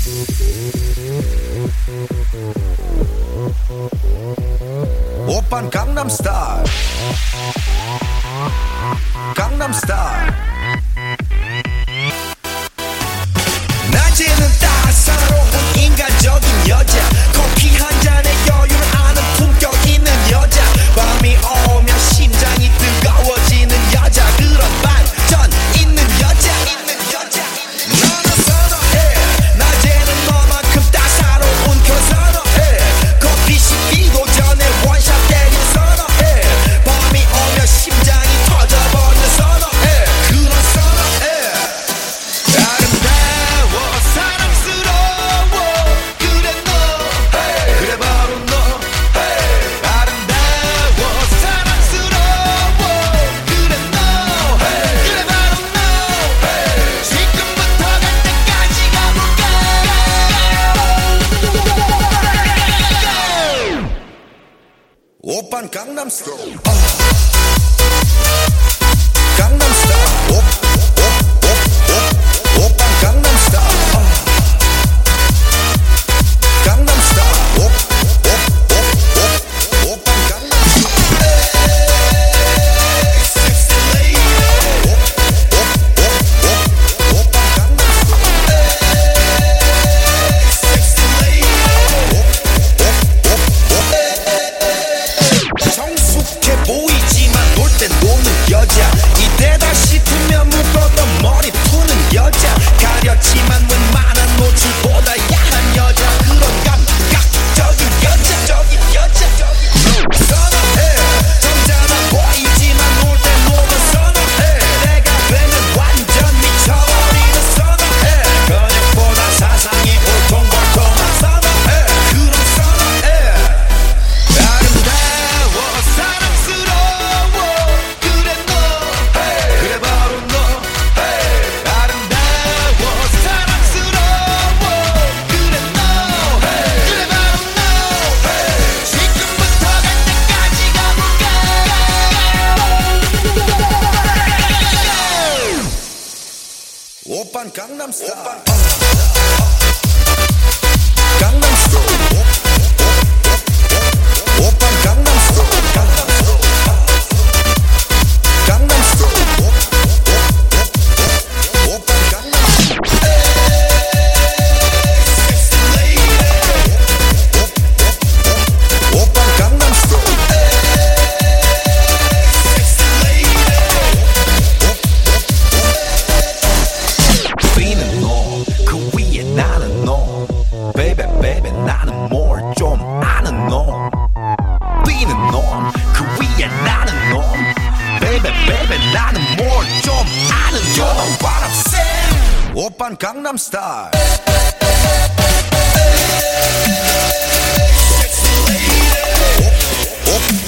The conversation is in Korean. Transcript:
오빤 강남스타일 강남스타일 낮에는 따사로운 인간적인 여자 커피 한 잔에 여유를 아는 품격 있는 여자 밤이 오면 심장이 뜨거워지는 여자 그런 반전 있는 여자 너는 선호해 낮에는 너만큼 따사로운 그런 선호해 커피 식기도 전에 원샷 때리는 선호해 밤이 오면 심장이 터져버리는 선호해 그런 선호해 아름다워 사랑스러워 그래 너 그래 바로 너 아름다워 사랑스러워 그래 너 그래 바로 너 지금부터 갈 때까지 가볼까 오빤 강남스타일 강남스타일 오빤 강남스타일 강남스타일 오빤 강남스타일 섹시 레이디 오빤 강남스타일 섹시 레이디 성숙해 보이지만 놀 땐 노는 여자 이때다 싶으면 묶었던 머리 푸는 여자 가렸지만 웬만한 노출보다 야한 여자 그런 감각적인 여자 선호해 점잖아 보이지만 놀 땐 노는 선호해 내가 되면 완전 미쳐버리는 선호해 근육보다 사상이 울퉁불퉁한 선호해 그런 선호해 아름다워 사랑스러워 그래 너 그래 바로 너 아름다워 사랑스러워 그래 너 그래 바로 너 지금부터 갈 때까지 가볼까 오빤 강남스타일 강남스타일 오빤 강남스타일 강남스타일 오빤 강남스타일 섹시 레이디 오빤 강남스타일 섹시 레이디 B는 너 그 위에 나는 너 Baby baby 나는 뭘 좀 아는 놈 B는 놈 그 위에 나는 놈 Baby baby 나는 뭘 좀 아는 놈 You know what I'm saying 오빤 강남스타일 Sexy lady